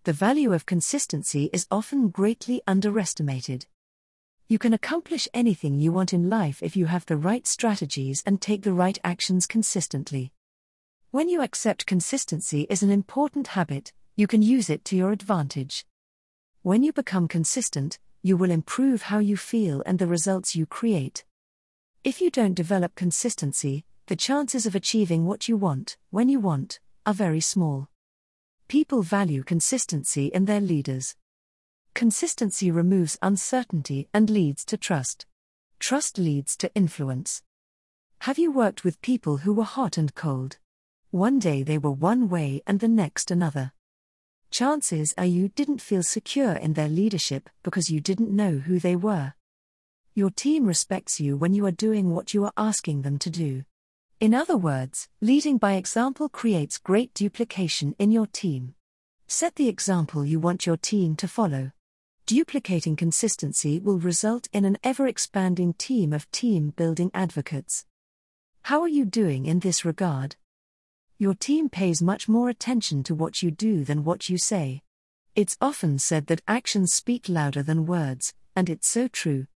The value of consistency is often greatly underestimated. You can accomplish anything you want in life if you have the right strategies and take the right actions consistently. When you accept consistency is an important habit, you can use it to your advantage. When you become consistent, you will improve how you feel and the results you create. If you don't develop consistency, the chances of achieving what you want, when you want, are very small. People value consistency in their leaders. Consistency removes uncertainty and leads to trust. Trust leads to influence. Have you worked with people who were hot and cold? One day they were one way and the next another. Chances are you didn't feel secure in their leadership because you didn't know who they were. Your team respects you when you are doing what you are asking them to do. In other words, leading by example creates great duplication in your team. Set the example you want your team to follow. Duplicating consistency will result in an ever-expanding team of team-building advocates. How are you doing in this regard? Your team pays much more attention to what you do than what you say. It's often said that actions speak louder than words, and it's so true.